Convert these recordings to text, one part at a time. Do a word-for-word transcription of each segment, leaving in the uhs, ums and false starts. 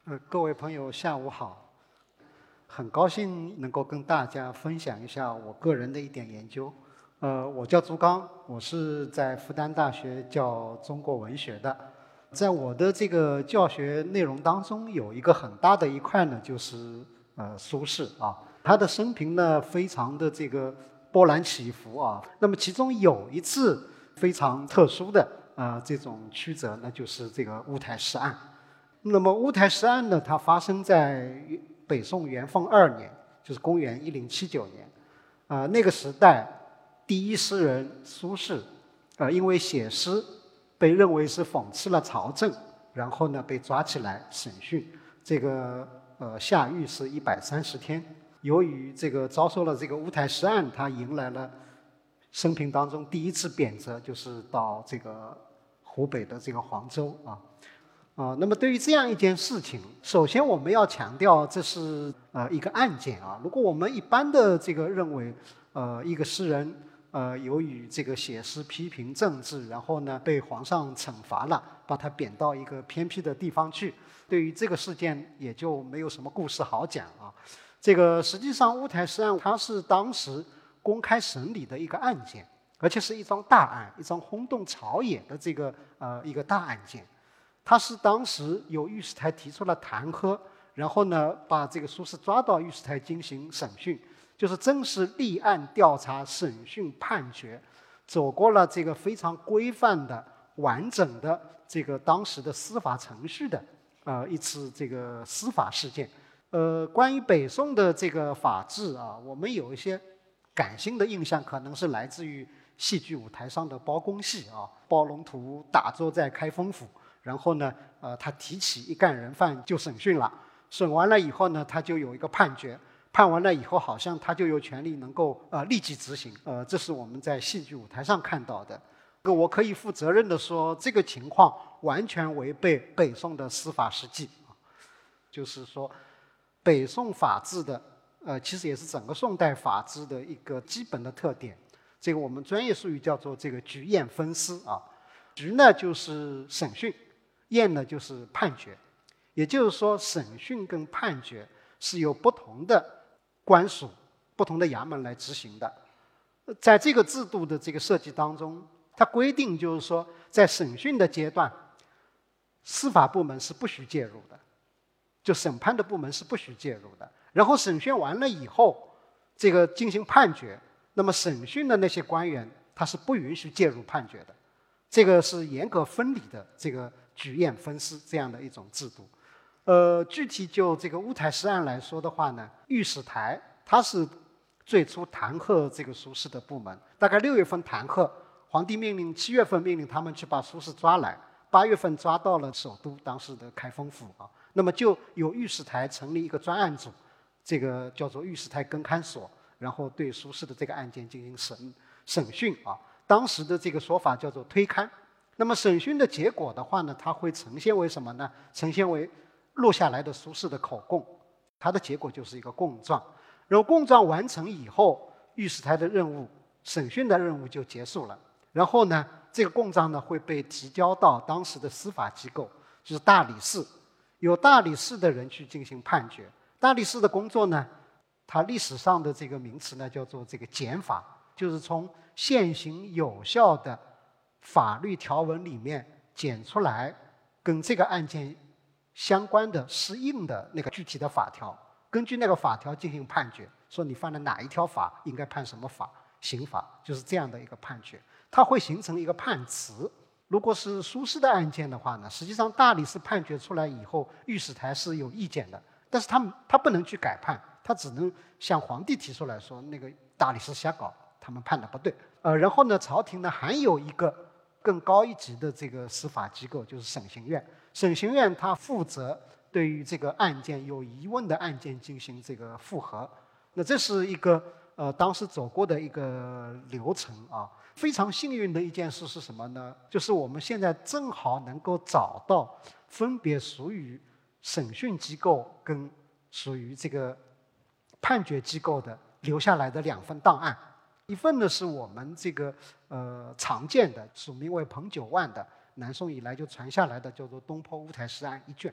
呃，各位朋友，下午好。很高兴能够跟大家分享一下我个人的一点研究。呃，我叫朱刚，我是在复旦大学教中国文学的。在我的这个教学内容当中，有一个很大的一块呢，就是呃苏轼啊，他的生平呢非常的这个波澜起伏啊。那么其中有一次非常特殊的啊、呃、这种曲折呢，就是这个乌台诗案。那么乌台诗案呢，它发生在北宋元丰二年，就是公元一零七九年。啊、呃，那个时代，第一诗人苏轼，呃，因为写诗被认为是讽刺了朝政，然后呢被抓起来审讯，这个呃下狱是一百三十天。由于这个遭受了这个乌台诗案，他迎来了生平当中第一次贬谪，就是到这个湖北的这个黄州啊。啊，那么对于这样一件事情，首先我们要强调，这是呃一个案件啊。如果我们一般的这个认为，呃，一个诗人呃由于这个写诗批评政治，然后呢被皇上惩罚了，把他贬到一个偏僻的地方去，对于这个事件也就没有什么故事好讲啊。这个实际上乌台诗案它是当时公开审理的一个案件，而且是一桩大案，一桩轰动朝野的这个呃一个大案件。他是当时由御史台提出了弹劾，然后呢，把这个苏轼抓到御史台进行审讯，就是正式立案调查、审讯、判决，走过了这个非常规范的、完整的这个当时的司法程序的呃一次这个司法事件。呃，关于北宋的这个法治啊，我们有一些感性的印象，可能是来自于戏剧舞台上的包公戏啊，包龙图打坐在开封府。然后呢，呃，他提起一干人犯就审讯了，审完了以后呢，他就有一个判决，判完了以后，好像他就有权利能够呃立即执行，呃，这是我们在戏剧舞台上看到的。我可以负责任的说，这个情况完全违背北宋的司法实际，就是说，北宋法治的，呃，其实也是整个宋代法治的一个基本的特点。这个我们专业术语叫做这个局验分司啊，局呢就是审讯。验呢就是判决，也就是说，审讯跟判决是由不同的官署、不同的衙门来执行的。在这个制度的这个设计当中，它规定就是说，在审讯的阶段，司法部门是不许介入的，就审判的部门是不许介入的。然后审讯完了以后，这个进行判决，那么审讯的那些官员他是不允许介入判决的。这个是严格分离的这个局验分司这样的一种制度。呃，具体就这个乌台诗案来说的话呢，御史台它是最初弹劾这个苏轼的部门，大概六月份弹劾，皇帝命令七月份命令他们去把苏轼抓来，八月份抓到了首都当时的开封府啊。那么就由御史台成立一个专案组，这个叫做御史台更勘所，然后对苏轼的这个案件进行审审讯啊。当时的这个说法叫做推勘。那么审讯的结果的话呢，它会呈现为什么呢？呈现为录下来的苏轼的口供，它的结果就是一个供状。然后供状完成以后，御史台的任务、审讯的任务就结束了。然后呢，这个供状呢会被提交到当时的司法机构，就是大理寺，由大理寺的人去进行判决。大理寺的工作呢，它历史上的这个名词呢叫做这个检法，就是从现行有效的法律条文里面检出来跟这个案件相关的适应的那个具体的法条，根据那个法条进行判决，说你犯了哪一条法应该判什么法刑法，就是这样的一个判决。它会形成一个判词。如果是苏轼的案件的话呢，实际上大理寺判决出来以后，御史台是有意见的，但是他们他不能去改判，他只能向皇帝提出来说那个大理寺瞎搞，他们判的不对。呃，然后呢，朝廷呢还有一个更高一级的这个司法机构，就是审刑院。审刑院它负责对于这个案件有疑问的案件进行这个复核。那这是一个呃当时走过的一个流程啊。非常幸运的一件事是什么呢？就是我们现在正好能够找到分别属于审讯机构跟属于这个判决机构的留下来的两份档案。一份呢是我们这个呃常见的，署名为彭九万的，南宋以来就传下来的，叫做《东坡乌台诗案》一卷。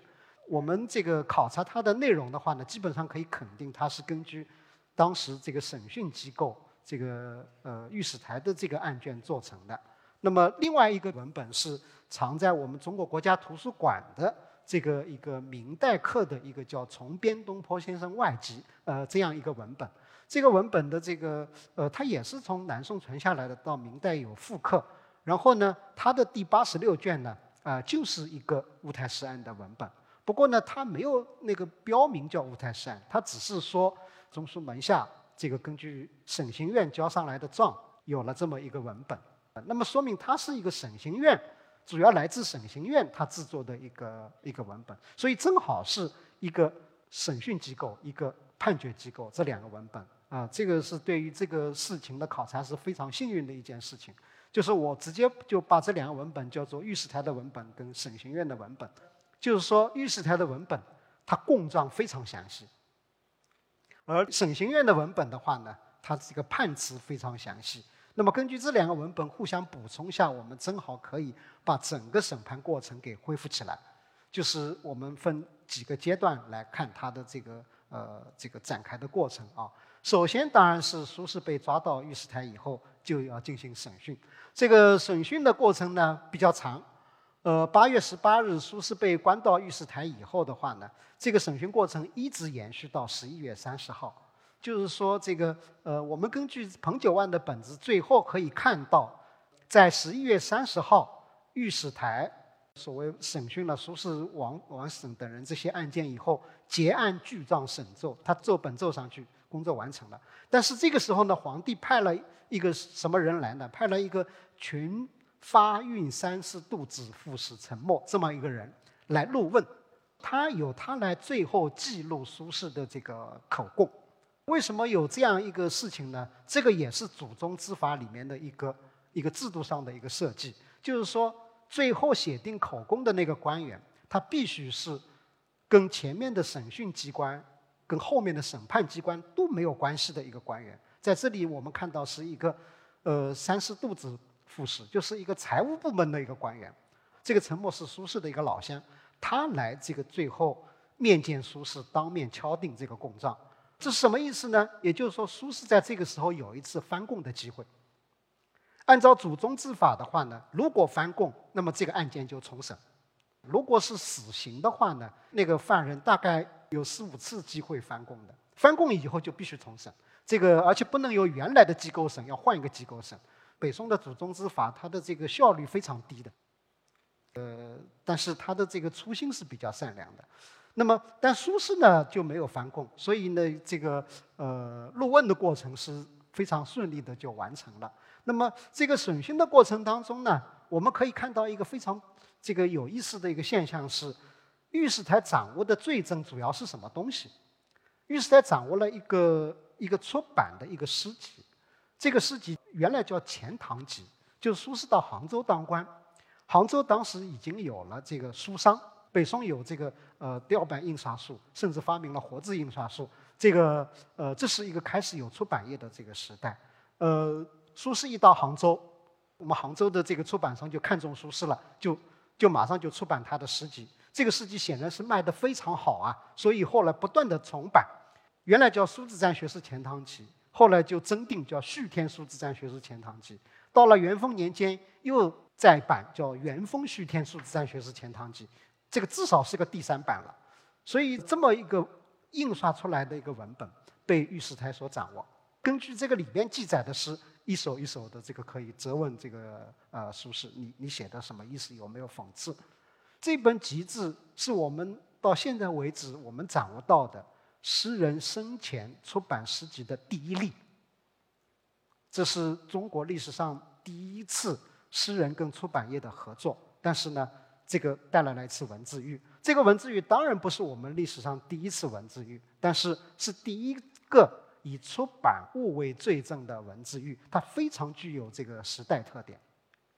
我们这个考察它的内容的话呢，基本上可以肯定它是根据当时这个审讯机构这个呃御史台的这个案卷做成的。那么另外一个文本是藏在我们中国国家图书馆的这个一个明代刻的一个叫《从边东坡先生外集》呃这样一个文本。这个文本的这个呃，它也是从南宋传下来的，到明代有复刻。然后呢，它的第八十六卷呢，啊、呃，就是一个乌台诗案的文本。不过呢，它没有那个标明叫乌台诗案，它只是说中书门下这个根据审刑院交上来的状，有了这么一个文本。那么说明它是一个审刑院，主要来自审刑院它制作的一个一个文本，所以正好是一个审讯机构，一个判决机构这两个文本。啊，这个是对于这个事情的考察是非常幸运的一件事情，就是我直接就把这两个文本叫做御史台的文本跟审刑院的文本。就是说，御史台的文本它供状非常详细，而审刑院的文本的话呢，它这个判词非常详细。那么根据这两个文本互相补充下，我们正好可以把整个审判过程给恢复起来。就是我们分几个阶段来看它的这个呃这个展开的过程啊。首先，当然是苏轼被抓到御史台以后，就要进行审讯。这个审讯的过程呢比较长，呃，八月十八日苏轼被关到御史台以后的话呢，这个审讯过程一直延续到十一月三十号。就是说，这个呃，我们根据彭九万的本子，最后可以看到，在十一月三十号，御史台所谓审讯了苏轼、王王审等人这些案件以后，结案具状审奏，他奏本奏上去。工作完成了，但是这个时候呢，皇帝派了一个什么人来呢？派了一个群发运三司度指副使陈默这么一个人来录问，他有他来最后记录苏轼的这个口供。为什么有这样一个事情呢？这个也是祖宗之法里面的一个一个制度上的一个设计，就是说，最后写定口供的那个官员，他必须是跟前面的审讯机关跟后面的审判机关都没有关系的一个官员。在这里我们看到是一个呃三司度指副使，就是一个财务部门的一个官员。这个陈默是苏轼的一个老乡，他来这个最后面见苏轼，当面敲定这个供状。这是什么意思呢？也就是说，苏轼在这个时候有一次翻供的机会。按照祖宗之法的话呢，如果翻供，那么这个案件就重审。如果是死刑的话呢，那个犯人大概有四五次机会翻供的，翻供以后就必须重审。这个而且不能由原来的机构审，要换一个机构审。北宋的祖宗之法，它的这个效率非常低的，呃，但是他的这个初心是比较善良的。那么，但苏轼呢就没有翻供，所以呢，这个呃录问的过程是非常顺利的就完成了。那么，这个审讯的过程当中呢，我们可以看到一个非常这个有意思的一个现象是，御史台掌握的罪证主要是什么东西？御史台掌握了一个一个出版的一个诗集，这个诗集原来叫《钱塘集》，就是苏轼到杭州当官，杭州当时已经有了这个书商，北宋有这个呃雕版印刷术，甚至发明了活字印刷术。这个呃，这是一个开始有出版业的这个时代。呃，苏轼一到杭州，我们杭州的这个出版商就看中苏轼了，就就马上就出版他的诗集。这个诗集显然是卖得非常好啊，所以后来不断的重版。原来叫《苏子赞学士钱塘集》，后来就增订叫《续天苏子赞学士钱塘集》。到了元丰年间又再版叫《元丰续天苏子赞学士钱塘集》，这个至少是个第三版了。所以这么一个印刷出来的一个文本被御史台所掌握。根据这个里边记载的诗，一首一首的这个可以责问这个呃苏轼，你你写的什么意思？有没有讽刺？这本集志是我们到现在为止我们掌握到的诗人生前出版诗集的第一例。这是中国历史上第一次诗人跟出版业的合作，但是呢，这个带来了一次文字狱。这个文字狱当然不是我们历史上第一次文字狱，但是是第一个以出版物为罪证的文字狱，它非常具有这个时代特点。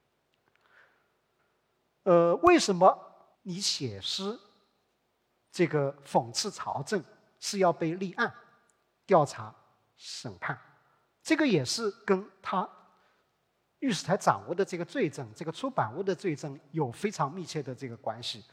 呃，为什么你写诗这个讽刺朝政是要被立案、调查、审判？这个也是跟他御史台掌握的这个罪证、这个出版物的罪证有非常密切的这个关系。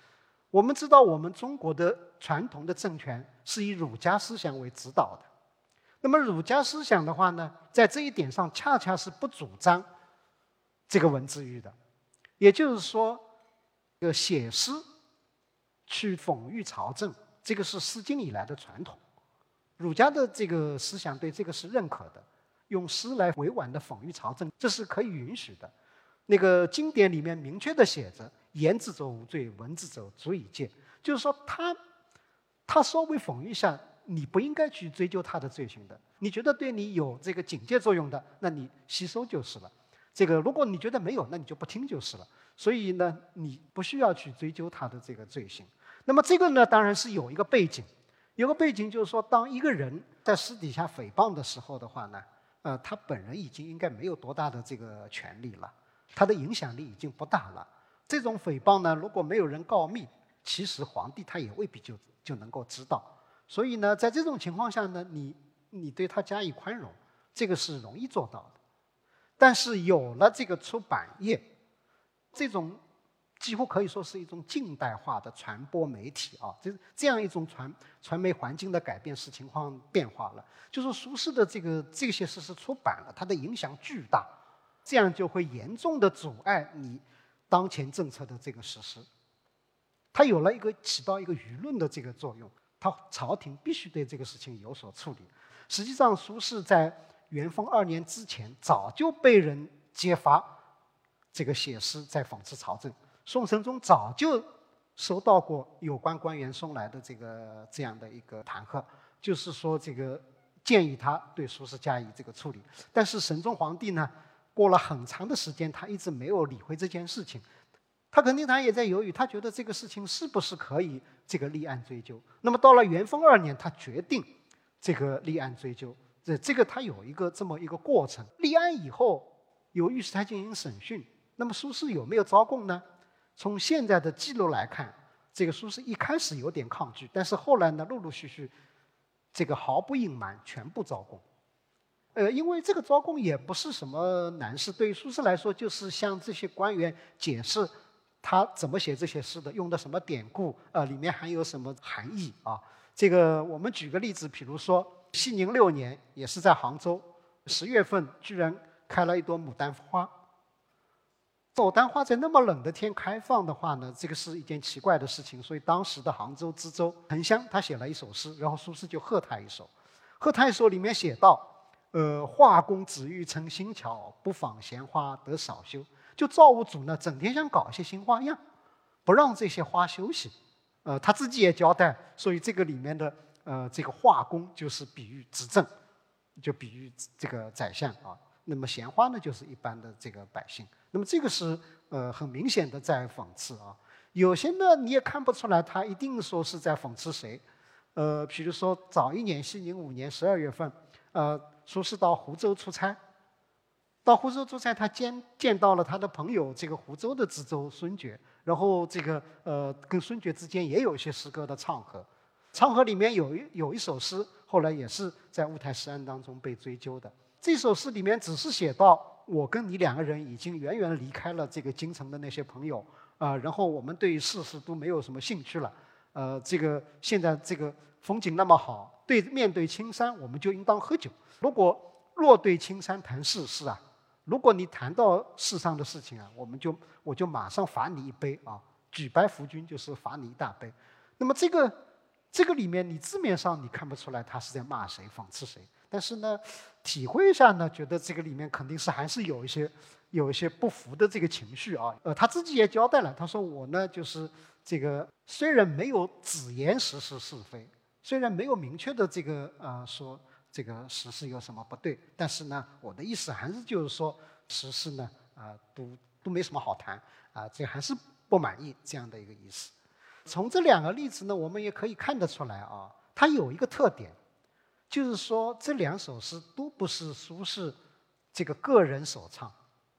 我们知道，我们中国的传统的政权是以儒家思想为指导的。那么儒家思想的话呢，在这一点上恰恰是不主张这个文字狱的。也就是说，这个写诗去讽喻朝政，这个是《诗经》以来的传统。儒家的这个思想对这个是认可的，用诗来委婉的讽喻朝政，这是可以允许的。那个经典里面明确的写着“言之者无罪，闻之者足以戒”，就是说他他稍微讽喻一下，你不应该去追究他的罪行的。你觉得对你有这个警戒作用的，那你吸收就是了。这个如果你觉得没有，那你就不听就是了。所以呢，你不需要去追究他的这个罪行。那么这个呢，当然是有一个背景，有个背景就是说，当一个人在私底下诽谤的时候的话呢，呃，他本人已经应该没有多大的这个权利了，他的影响力已经不大了。这种诽谤呢，如果没有人告密，其实皇帝他也未必就就能够知道。所以呢，在这种情况下呢，你你对他加以宽容，这个是容易做到的。但是有了这个出版业，这种几乎可以说是一种近代化的传播媒体啊，这这样一种传传媒环境的改变，使情况变化了。就是苏轼的这个这些诗是出版了，它的影响巨大，这样就会严重的阻碍你当前政策的这个实施。它有了一个起到一个舆论的这个作用，它朝廷必须对这个事情有所处理。实际上，苏轼在元丰二年之前，早就被人揭发这个写诗在讽刺朝政。宋神宗早就收到过有关官员送来的这个这样的一个弹劾，就是说这个建议他对苏轼加以这个处理。但是神宗皇帝呢，过了很长的时间，他一直没有理会这件事情。他肯定他也在犹豫，他觉得这个事情是不是可以这个立案追究。那么到了元丰二年，他决定这个立案追究。这这个他有一个这么一个过程。立案以后，由御史台进行审讯。那么苏轼有没有招供呢？从现在的记录来看，这个苏轼一开始有点抗拒，但是后来呢，陆陆续续，这个毫不隐瞒，全部招供。呃，因为这个招供也不是什么难事，对于苏轼来说，就是向这些官员解释他怎么写这些诗的，用的什么典故，呃，里面含有什么含义啊？这个我们举个例子，比如说熙宁六年，也是在杭州，十月份居然开了一朵牡丹花。牡丹花在那么冷的天开放的话呢，这个是一件奇怪的事情。所以当时的杭州知州滕香他写了一首诗，然后苏轼就贺他一首。贺他一首里面写道：“呃，画工只欲成新巧，不妨闲花得少休。”就造物主呢，整天想搞一些新花样，不让这些花休息。呃，他自己也交代，所以这个里面的呃这个画工就是比喻执政，就比喻这个宰相啊。那么闲花呢，就是一般的这个百姓。那么这个是呃很明显的在讽刺啊。有些呢你也看不出来，他一定说是在讽刺谁。呃，比如说早一年熙宁五年十二月份，呃，苏轼到湖州出差，到湖州出差，他见见到了他的朋友这个湖州的知州孙觉，然后这个呃跟孙觉之间也有一些诗歌的唱和，唱和里面有一有一首诗，后来也是在乌台诗案当中被追究的。这首诗里面只是写到，我跟你两个人已经远远离开了这个京城的那些朋友啊、呃，然后我们对于世事都没有什么兴趣了。呃，这个现在这个风景那么好，对面对青山，我们就应当喝酒。如果若对青山谈世事啊，如果你谈到世上的事情啊，我们就我就马上罚你一杯啊，举白拂军就是罚你一大杯。那么这个这个里面，你字面上你看不出来他是在骂谁、讽刺谁。但是呢，体会一下呢，觉得这个里面肯定是还是有一些有一些不服的这个情绪啊。呃，他自己也交代了，他说我呢就是这个虽然没有只言时事是非，虽然没有明确的这个呃说这个时事有什么不对，但是呢，我的意思还是就是说时事呢啊、呃、都都没什么好谈啊、呃，这还是不满意这样的一个意思。从这两个例子呢，我们也可以看得出来啊，它有一个特点。就是说，这两首诗都不是苏轼这个个人首唱，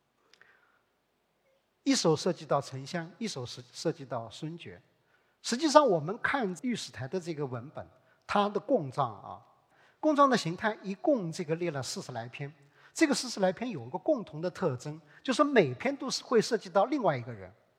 一首涉及到沉香，一首是涉及到孙觉。实际上，我们看御史台的这个文本，它的供状啊，供状的形态一共这个列了四十来篇。这个四十来篇有一个共同的特征，就是每篇都是会涉及到另外一个人，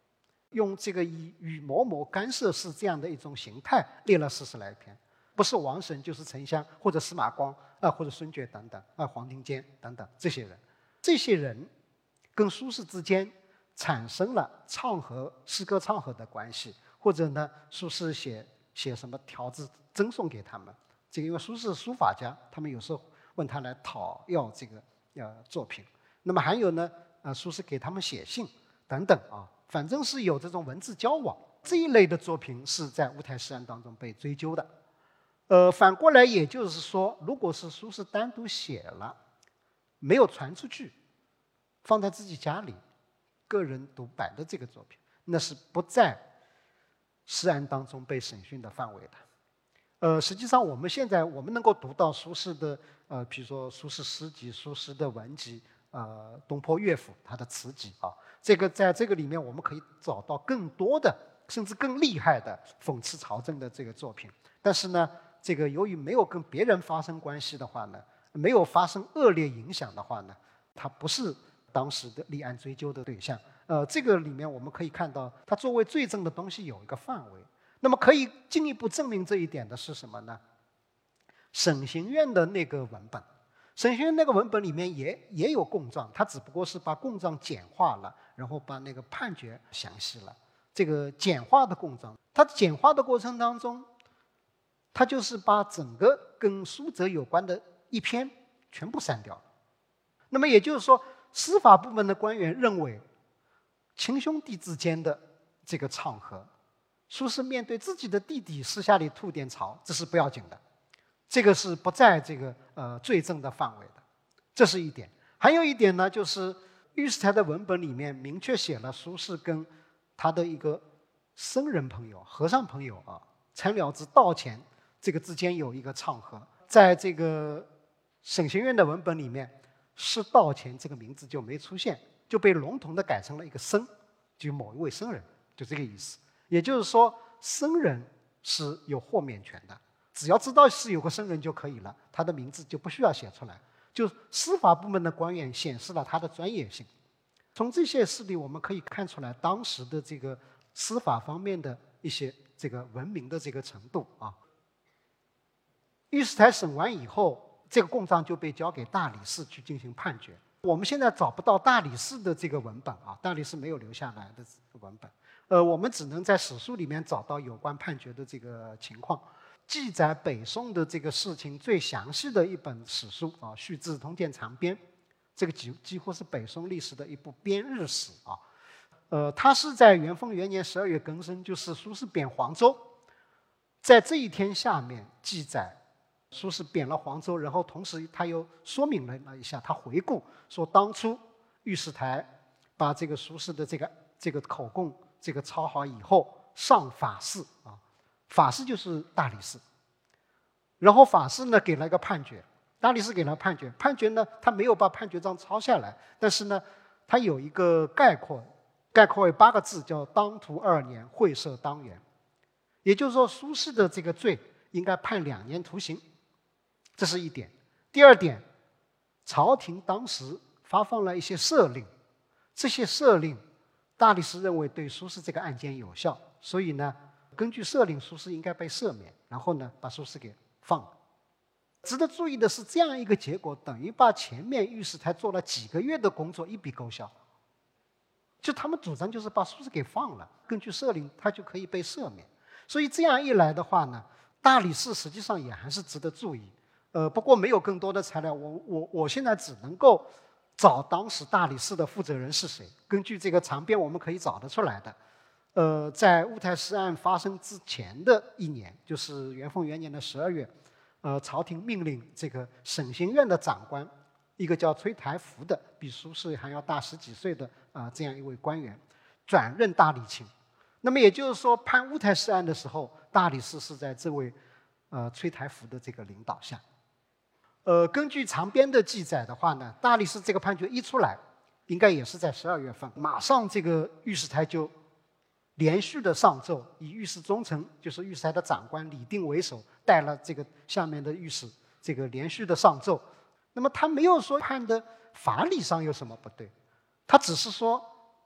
用这个以与某某干涉氏这样的一种形态列了四十来篇，不是王审就是沉香或者司马光啊，或者孙觉等等啊，黄庭坚等等这些人，这些人跟苏轼之间产生了唱和诗歌唱和的关系，或者呢，苏轼写写什么条子赠送给他们，这个因为苏轼是书法家，他们有时候问他来讨要这个呃作品。那么还有呢，呃，苏轼给他们写信等等啊，反正是有这种文字交往，这一类的作品是在乌台诗案当中被追究的。呃，反过来也就是说，如果是苏轼单独写了，没有传出去，放在自己家里个人独白的这个作品，那是不在诗案当中被审讯的范围的。呃，实际上我们现在我们能够读到苏轼的呃，比如说苏轼诗集、苏轼的文集、呃东坡乐府他的词集啊，这个在这个里面我们可以找到更多的甚至更厉害的讽刺朝政的这个作品。但是呢，这个由于没有跟别人发生关系的话呢，没有发生恶劣影响的话呢，它不是当时的立案追究的对象。呃，这个里面我们可以看到，它作为罪证的东西有一个范围。那么可以进一步证明这一点的是什么呢？审刑院的那个文本，审刑院那个文本里面也也有供状，它只不过是把供状简化了，然后把那个判决详细了。这个简化的供状，它简化的过程当中，它就是把整个跟苏辙有关的一篇全部删掉了。那么也就是说，司法部门的官员认为，亲兄弟之间的这个唱和，苏轼面对自己的弟弟私下里吐点槽，这是不要紧的，这个是不在这个呃罪证的范围的，这是一点。还有一点呢，就是御史台的文本里面明确写了苏轼跟他的一个僧人朋友、和尚朋友啊，陈了之道前这个之间有一个唱和。在这个审刑院的文本里面，是道前这个名字就没出现，就被笼统的改成了一个僧，就某一位僧人，就这个意思。也就是说，僧人是有豁免权的，只要知道是有个僧人就可以了，他的名字就不需要写出来。就司法部门的官员显示了他的专业性。从这些事例我们可以看出来，当时的这个司法方面的一些这个文明的这个程度啊。御史台审完以后，这个供状就被交给大理寺去进行判决。我们现在找不到大理寺的这个文本啊，大理寺没有留下来的文本。呃，我们只能在史书里面找到有关判决的这个情况。记载北宋的这个事情最详细的一本史书啊，《续志通鉴长编》，这个几几乎是北宋历史的一部编日史啊。呃，它是在元丰元年十二月庚申，就是苏轼贬黄州，在这一天下面记载苏轼贬了黄州，然后同时他又说明了一下，他回顾说当初御史台把这个苏轼的这个这个口供这个抄好以后，上法寺啊，法寺就是大理寺，然后法寺呢给了一个判决，大理寺给了判决，判决呢他没有把判决章抄下来，但是呢他有一个概括，概括为八个字，叫当涂二年，会赦当元。也就是说，苏轼的这个罪应该判两年徒刑，这是一点。第二点，朝廷当时发放了一些赦令，这些赦令大理寺认为对苏轼这个案件有效，所以呢，根据赦令，苏轼应该被赦免，然后呢，把苏轼给放了。值得注意的是，这样一个结果等于把前面御史台做了几个月的工作一笔勾销。就他们主张就是把苏轼给放了，根据赦令，他就可以被赦免。所以这样一来的话呢，大理寺实际上也还是值得注意。呃，不过没有更多的材料，我我我现在只能够找当时大理寺的负责人是谁。根据这个长编，我们可以找得出来的。呃，在乌台诗案发生之前的一年，就是元丰元年的十二月，呃，朝廷命令这个审刑院的长官，一个叫崔台福的，比苏轼还要大十几岁的啊、呃、这样一位官员，转任大理卿。那么也就是说，判乌台诗案的时候，大理寺是在这位呃崔台福的这个领导下。呃，根据长编的记载的话呢，大理寺这个判决一出来，应该也是在十二月份，马上这个御史台就连续的上奏，以御史中丞，就是御史台的长官李定为首，带了这个下面的御史，这个连续的上奏。那么他没有说判的法理上有什么不对，他只是说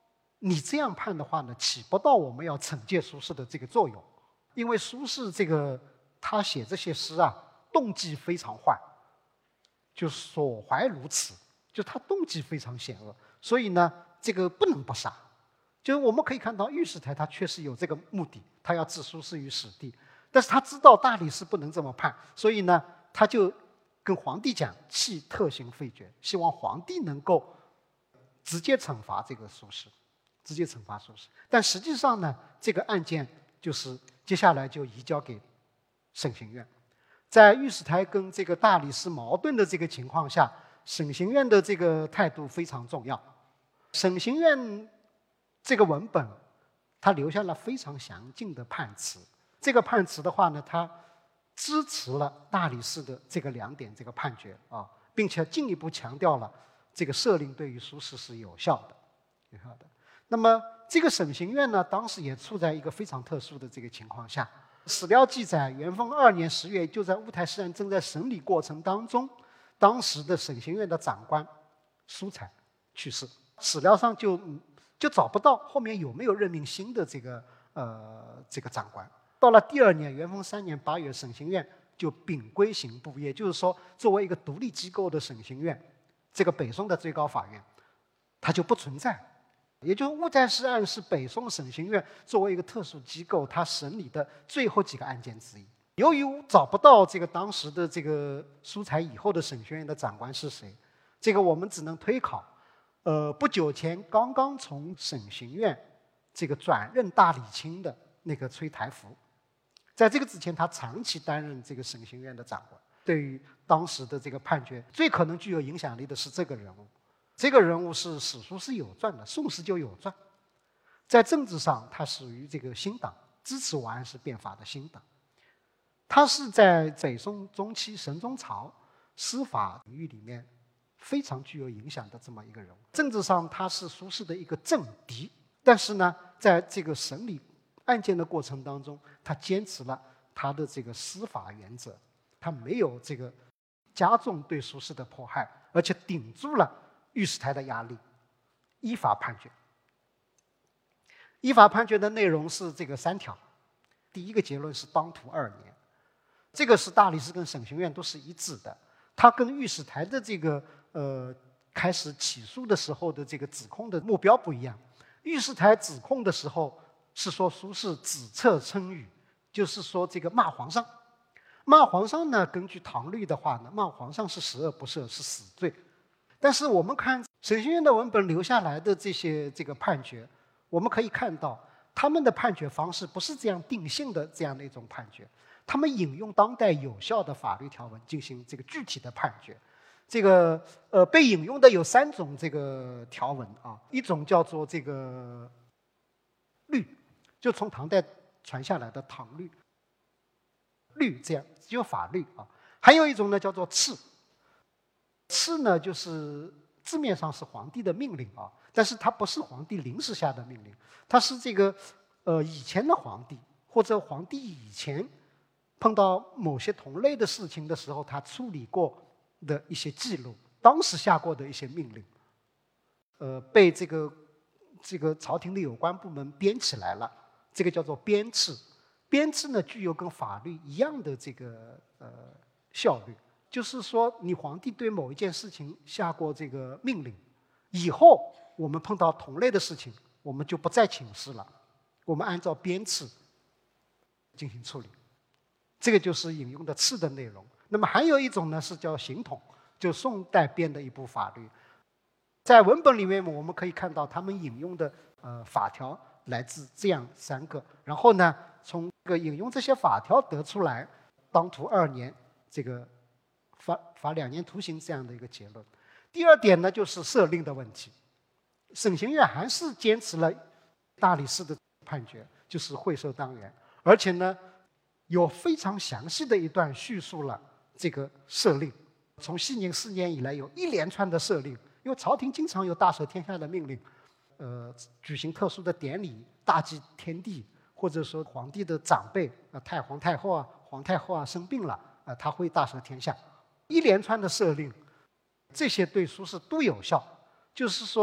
你这样判的话呢，起不到我们要惩戒苏轼的这个作用，因为苏轼这个他写这些诗啊，动机非常坏，就所怀如此，就他动机非常险恶，所以呢，这个不能不杀。就是我们可以看到，御史台他确实有这个目的，他要置苏轼于死地，但是他知道大理寺不能这么判，所以呢，他就跟皇帝讲，弃特刑废决，希望皇帝能够直接惩罚这个苏轼，直接惩罚苏轼。但实际上呢，这个案件就是接下来就移交给审刑院。在御史台跟这个大理寺矛盾的这个情况下，审刑院的这个态度非常重要。审刑院这个文本，它留下了非常详尽的判词。这个判词的话呢，它支持了大理寺的这个两点这个判决啊，并且进一步强调了这个赦令对于苏轼是有效的，有效的。那么这个审刑院呢，当时也处在一个非常特殊的这个情况下。史料记载，元丰二年十月，就在乌台诗案正在审理过程当中，当时的审刑院的长官苏材去世。史料上就就找不到后面有没有任命新的这个呃这个长官。到了第二年，元丰三年八月，审刑院就秉归刑部，也就是说，作为一个独立机构的审刑院，这个北宋的最高法院，它就不存在。也就是乌台诗案是北宋审刑院作为一个特殊机构，它审理的最后几个案件之一。由于找不到这个当时的这个苏材以后的审刑院的长官是谁，这个我们只能推考。呃，不久前刚刚从审刑院这个转任大理卿的那个崔台福，在这个之前，他长期担任这个审刑院的长官。对于当时的这个判决，最可能具有影响力的是这个人物。这个人物是史书是有传的，宋史就有传。在政治上，他属于这个新党，支持王安石变法的新党。他是在北宋中期神宗朝司法领域里面非常具有影响的这么一个人物。政治上，他是苏轼的一个政敌，但是呢，在这个审理案件的过程当中，他坚持了他的这个司法原则，他没有这个加重对苏轼的迫害，而且顶住了御史台的压力，依法判决。依法判决的内容是这个三条。第一个结论是当涂二年，这个是大理寺跟审刑院都是一致的。它跟御史台的这个呃开始起诉的时候的这个指控的目标不一样。御史台指控的时候是说苏轼指侧称语，就是说这个骂皇上。骂皇上呢，根据唐律的话呢，骂皇上是十恶不赦，是死罪。但是我们看审刑院的文本留下来的这些这个判决，我们可以看到他们的判决方式不是这样定性的这样的一种判决，他们引用当代有效的法律条文进行这个具体的判决。这个呃被引用的有三种这个条文啊，一种叫做这个律，就从唐代传下来的唐律，律这样只有法律啊。还有一种呢叫做敕。敕呢，就是字面上是皇帝的命令啊，但是它不是皇帝临时下的命令，它是这个呃以前的皇帝或者皇帝以前碰到某些同类的事情的时候，他处理过的一些记录，当时下过的一些命令，呃，被这个这个朝廷的有关部门编起来了，这个叫做编敕。编敕呢，具有跟法律一样的这个呃效率。就是说，你皇帝对某一件事情下过这个命令，以后我们碰到同类的事情，我们就不再请示了，我们按照编敕进行处理。这个就是引用的敕的内容。那么还有一种呢，是叫刑统，就宋代编的一部法律。在文本里面，我们可以看到他们引用的呃法条来自这样三个，然后呢，从这个引用这些法条得出来，当涂二年这个。罚罚两年徒刑这样的一个结论。第二点呢，就是赦令的问题。审刑院还是坚持了大理寺的判决，就是会授当元，而且呢，有非常详细的一段叙述了这个赦令。从熙宁四年以来，有一连串的赦令，因为朝廷经常有大赦天下的命令，呃，举行特殊的典礼，大祭天地，或者说皇帝的长辈啊，太皇太后啊、皇太后啊生病了啊，他会大赦天下。一连串的赦令，这些对苏轼都有效。就是说，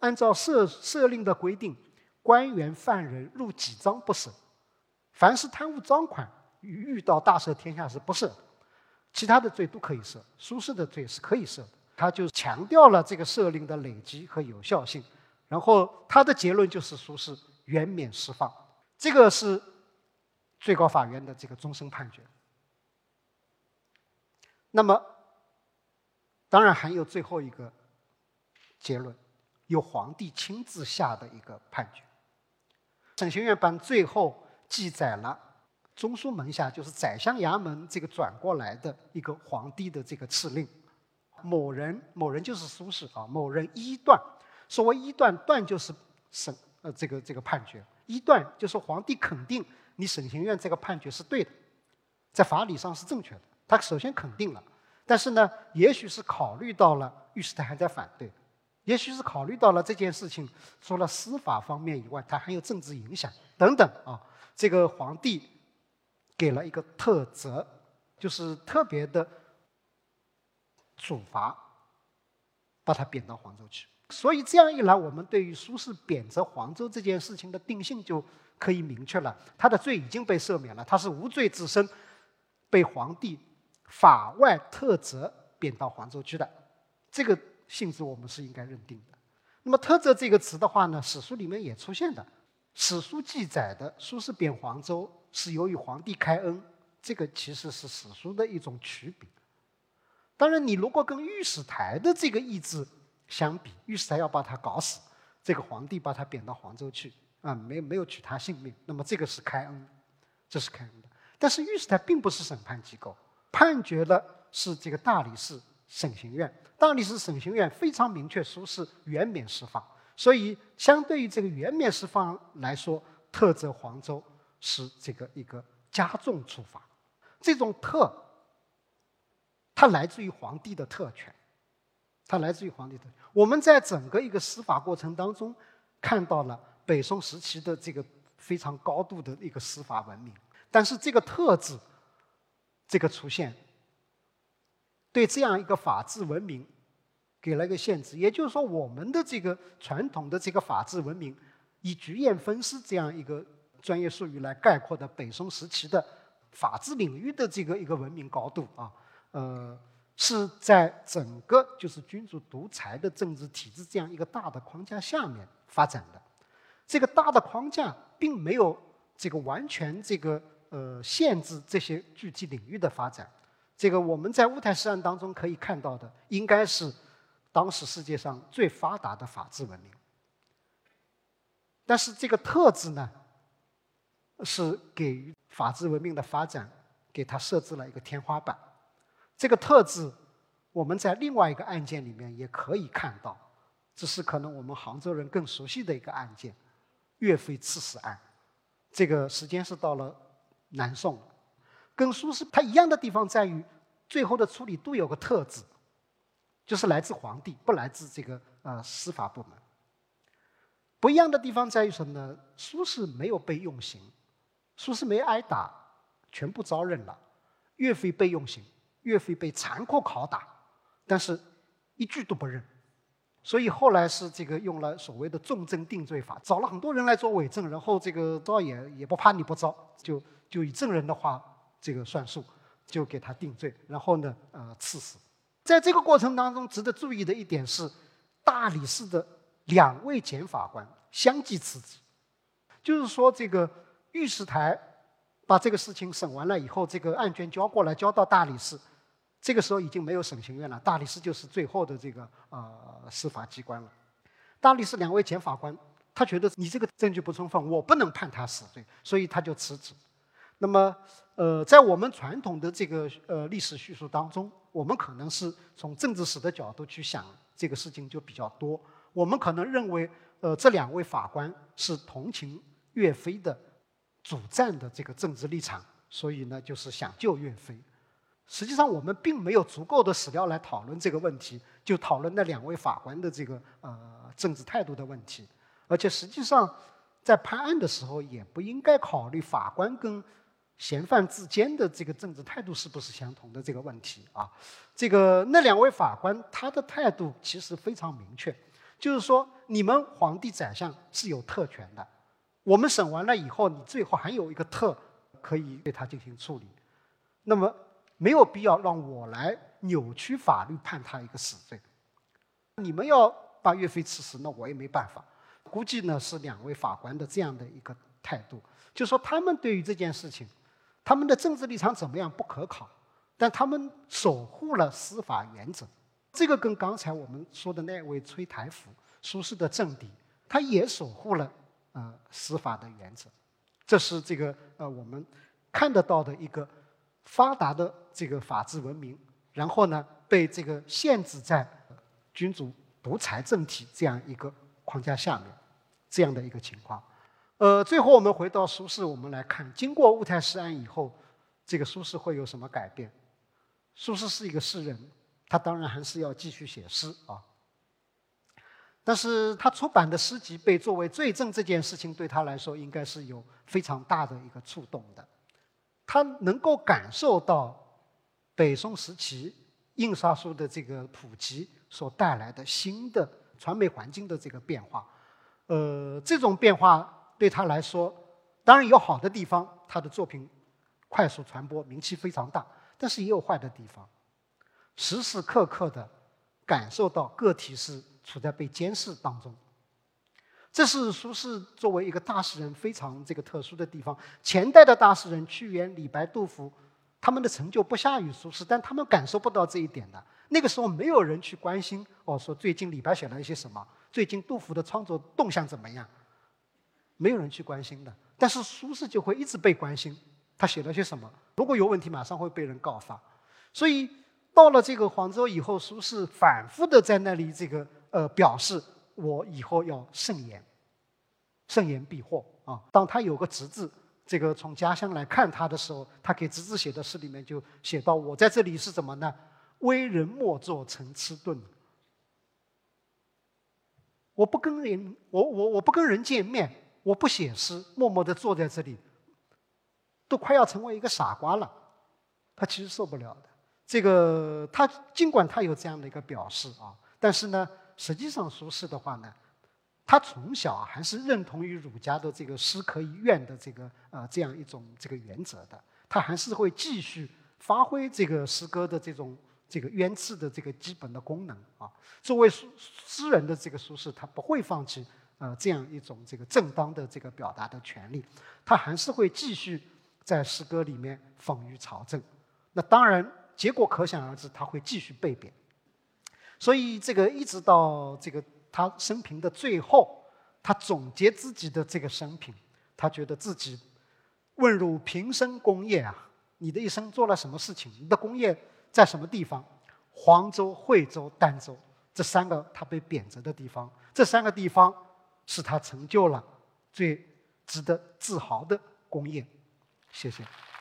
按照设设令的规定，官员犯人入几赃不赦。凡是贪污赃款，遇到大赦天下是不赦的，其他的罪都可以赦，疏失的罪是可以赦的。他就强调了这个赦令的累积和有效性，然后他的结论就是说是原免释放。这个是最高法院的这个终审判决。那么，当然还有最后一个结论，由皇帝亲自下的一个判决。审刑院版最后记载了中书门下，就是宰相衙门这个转过来的一个皇帝的这个敕令。某人，某人就是苏轼啊。某人依断，所谓依断，断就是审呃这个这个判决，依断就是皇帝肯定你审刑院这个判决是对的，在法理上是正确的。他首先肯定了，但是呢，也许是考虑到了御史台还在反对，也许是考虑到了这件事情除了司法方面以外，它还有政治影响等等啊。这个皇帝给了一个特责，就是特别的处罚，把他贬到黄州去。所以这样一来，我们对于苏轼贬谪黄州这件事情的定性就可以明确了，他的罪已经被赦免了，他是无罪自身，被皇帝法外特责贬到黄州去的，这个性质我们是应该认定的。那么特责这个词的话呢，史书里面也出现的，史书记载的苏轼贬黄州是由于皇帝开恩，这个其实是史书的一种曲笔。当然，你如果跟御史台的这个意志相比，御史台要把他搞死，这个皇帝把他贬到黄州去啊，没没有取他性命，那么这个是开恩，这是开恩的。但是御史台并不是审判机构，判决的是这个大理寺审刑院。大理寺审刑院非常明确，苏轼原免释放，所以相对于这个原免释放来说，特责黄州是这个一个加重处罚。这种特，它来自于皇帝的特权，它来自于皇帝的。我们在整个一个司法过程当中，看到了北宋时期的这个非常高度的一个司法文明，但是这个特字，这个出现，对这样一个法治文明给了一个限制。也就是说，我们的这个传统的这个法治文明，以局验分尸这样一个专业术语来概括的北宋时期的法治领域的这个一个文明高度啊。呃，是在整个就是君主独裁的政治体制这样一个大的框架下面发展的。这个大的框架并没有这个完全这个呃限制这些具体领域的发展。这个我们在乌台诗案当中可以看到的，应该是当时世界上最发达的法治文明。但是这个特质呢，是给予法治文明的发展给它设置了一个天花板。这个特质，我们在另外一个案件里面也可以看到，这是可能我们杭州人更熟悉的一个案件——岳飞刺史案。这个时间是到了南宋，跟苏轼它一样的地方在于，最后的处理都有个特质，就是来自皇帝，不来自这个呃司法部门。不一样的地方在于什么呢？苏轼没有被用刑，苏轼没挨打，全部招认了；岳飞被用刑。岳飞被残酷拷打，但是一句都不认，所以后来是这个用了所谓的重症定罪法，找了很多人来做伪证，然后这个招也也不怕你不招，就就以证人的话这个算数，就给他定罪，然后呢呃赐死。在这个过程当中，值得注意的一点是，大理寺的两位检法官相继辞职，就是说这个御史台把这个事情审完了以后，这个案卷交过来，交到大理寺。这个时候已经没有审刑院了，大理寺就是最后的这个呃司法机关了。大理寺两位检法官，他觉得你这个证据不充分，我不能判他死罪，所以他就辞职。那么，呃，在我们传统的这个呃历史叙述当中，我们可能是从政治史的角度去想这个事情就比较多。我们可能认为，呃，这两位法官是同情岳飞的主战的这个政治立场，所以呢，就是想救岳飞。实际上，我们并没有足够的史料来讨论这个问题，就讨论那两位法官的这个呃政治态度的问题。而且，实际上在判案的时候，也不应该考虑法官跟嫌犯之间的这个政治态度是不是相同的这个问题啊。这个那两位法官他的态度其实非常明确， 就是说你们皇帝宰相是有特权的，我们审完了以后，你最后还有一个特可以对他进行处理，那么没有必要让我来扭曲法律判他一个死罪。你们要把岳飞赐死，那我也没办法。估计呢是两位法官的这样的一个态度，就是说他们对于这件事情，他们的政治立场怎么样不可考，但他们守护了司法原则。这个跟刚才我们说的那位崔台甫苏轼的政敌，他也守护了呃司法的原则。这是这个呃我们看得到的一个发达的这个法治文明，然后呢被这个限制在君主独裁政体这样一个框架下面，这样的一个情况。呃，最后我们回到苏轼，我们来看，经过乌台诗案以后，这个苏轼会有什么改变？苏轼是一个诗人，他当然还是要继续写诗啊。但是他出版的诗集被作为罪证这件事情，对他来说应该是有非常大的一个触动的。他能够感受到北宋时期印刷术的这个普及所带来的新的传媒环境的这个变化。呃，这种变化对他来说，当然有好的地方，他的作品快速传播，名气非常大，但是也有坏的地方，时时刻刻的感受到个体是处在被监视当中。这是苏轼作为一个大诗人非常这个特殊的地方。前代的大诗人屈原、李白、杜甫，他们的成就不下于苏轼，但他们感受不到这一点的。那个时候没有人去关心哦，说最近李白写了一些什么，最近杜甫的创作动向怎么样，没有人去关心的。但是苏轼就会一直被关心，他写了些什么，如果有问题，马上会被人告发。所以到了这个黄州以后，苏轼反复的在那里这个呃表示，我以后要慎言，慎言避祸啊。当他有个侄子，这个从家乡来看他的时候，他给侄子写的诗里面就写到：我在这里是怎么呢？为人莫作陈词顿。我不跟人，我我我不跟人见面，我不写诗，默默地坐在这里，都快要成为一个傻瓜了。他其实受不了的。这个他尽管他有这样的一个表示啊，但是呢，实际上苏轼的话呢，他从小还是认同于儒家的这个诗可以怨的这个呃这样一种这个原则的，他还是会继续发挥这个诗歌的这种这个冤刺的这个基本的功能啊。作为诗人的这个苏轼，他不会放弃呃这样一种这个正当的这个表达的权利，他还是会继续在诗歌里面讽喻朝政。那当然，结果可想而知，他会继续被贬。所以这个一直到这个他生平的最后，他总结自己的这个生平，他觉得自己问汝平生功业啊，你的一生做了什么事情？你的功业在什么地方？黄州、惠州、儋州，这三个他被贬谪的地方，这三个地方是他成就了最值得自豪的功业。谢谢。